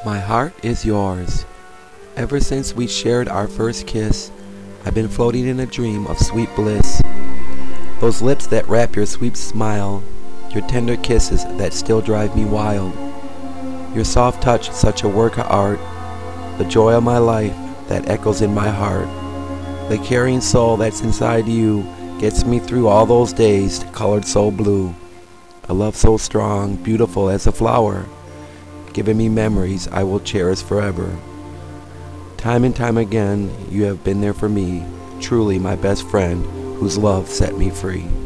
My heart is yours. Ever since we shared our first kiss, I've been floating in a dream of sweet bliss. Those lips that wrap your sweet smile, your tender kisses that still drive me wild. Your soft touch, such a work of art, the joy of my life that echoes in my heart. The caring soul that's inside you gets me through all those days colored so blue. A love so strong, beautiful as a flower, giving me memories I will cherish forever. Time and time again, you have been there for me, truly my best friend, whose love set me free.